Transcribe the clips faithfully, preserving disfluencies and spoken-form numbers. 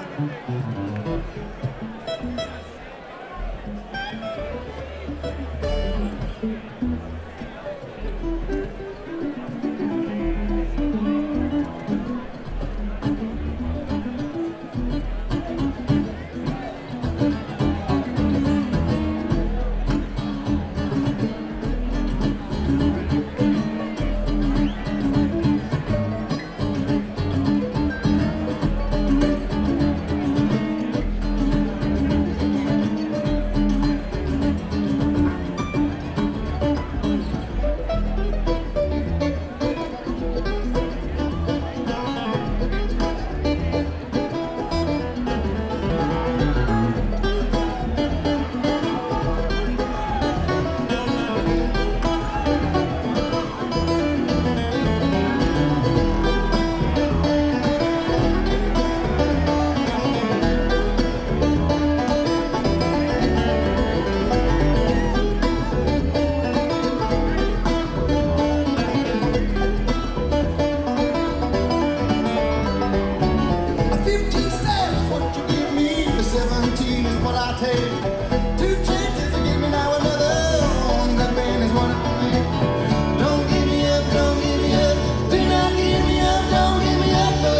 fifteen steps, what you give me? seventeen is what I take. Two chances to give me now another. That man is what I make. Don't give me up, don't give me up. Do not give me up, don't give me up, no.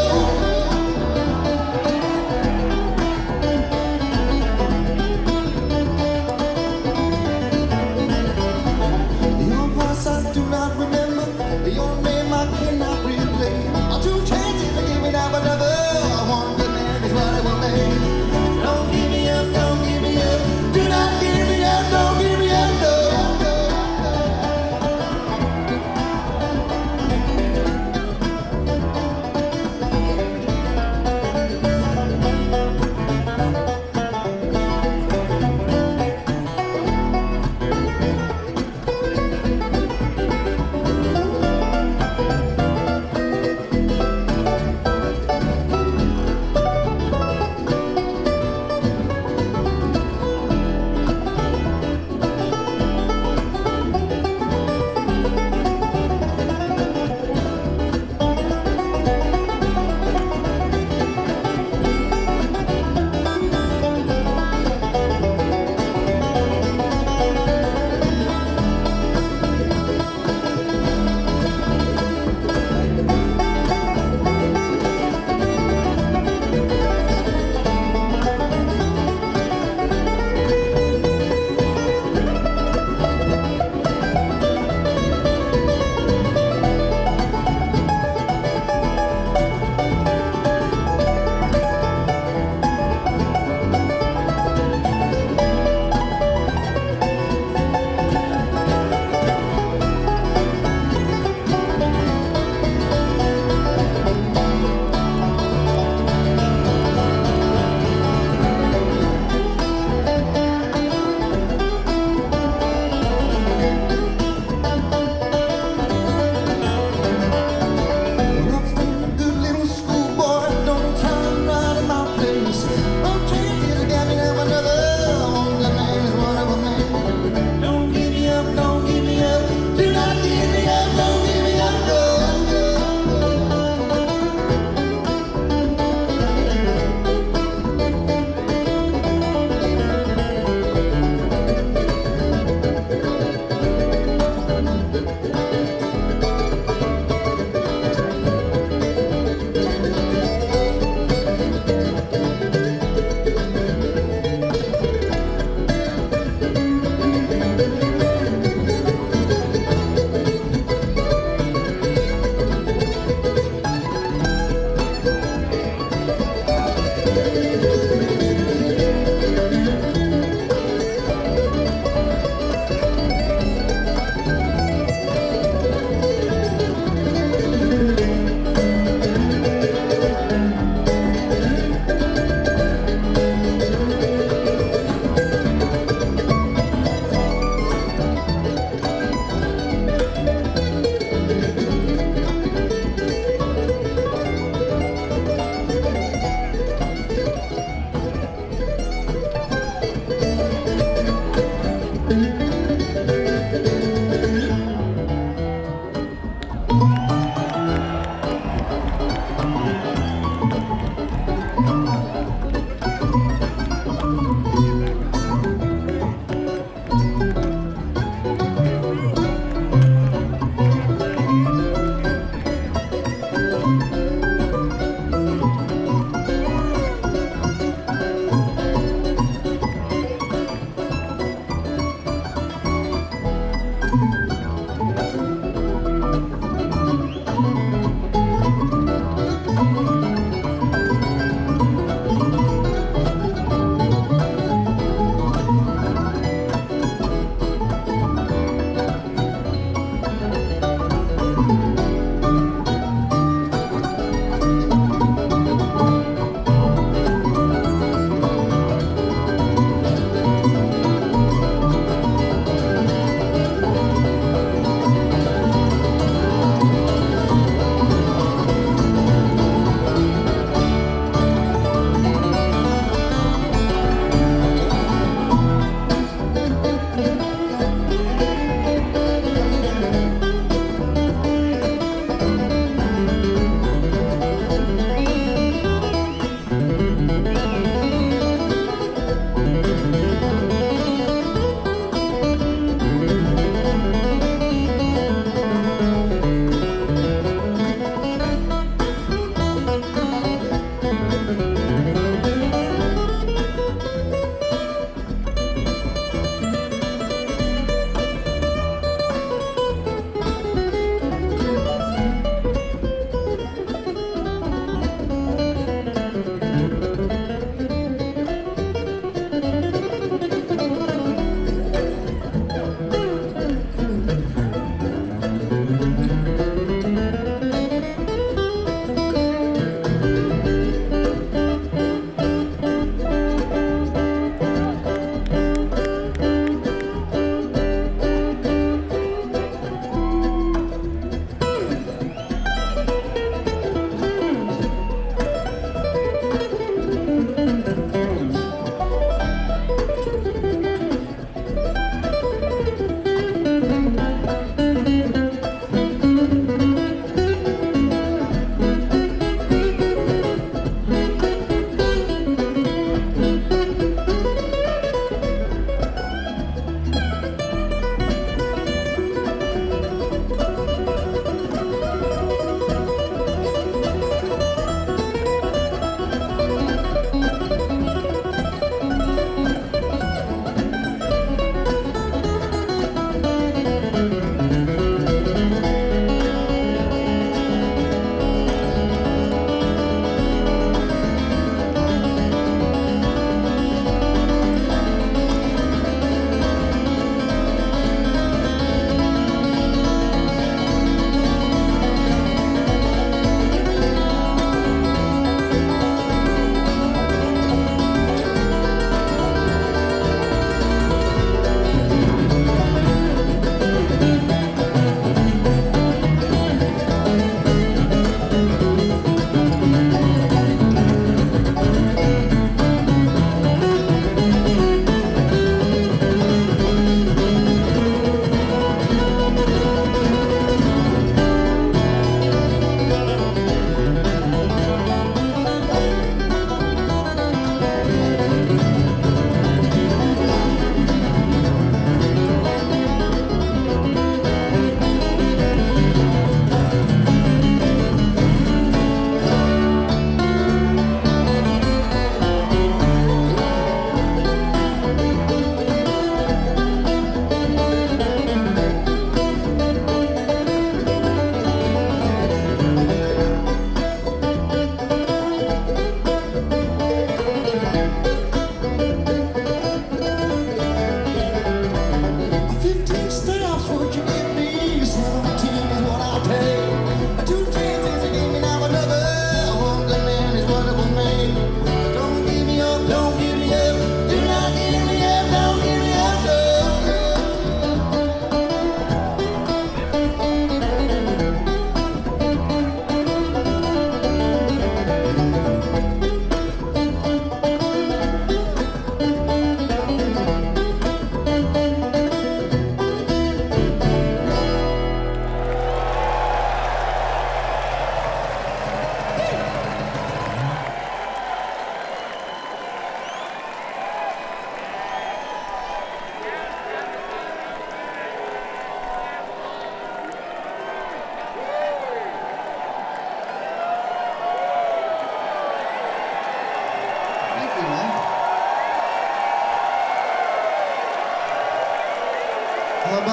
Your voice I do not remember. Your name I cannot replay. Two chances to give me now another. One good man is what I will make. Don't give me up, don't give me up.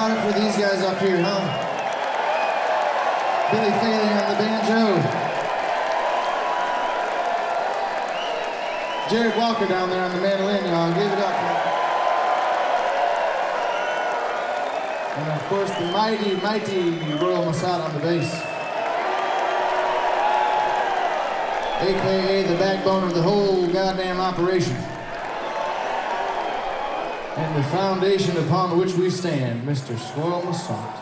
about it for these guys up here, huh? Billy Faley on the banjo. Jared Walker down there on the mandolin, y'all. Give it up for him. And of course, the mighty, mighty Royal Mossad on the bass. A K A the backbone of the whole goddamn operation. And the foundation upon which we stand, Mister Royal Mossad.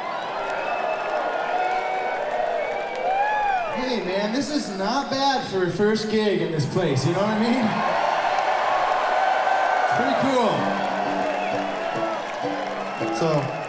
Hey man, this is not bad for a first gig in this place, you know what I mean? It's pretty cool. So,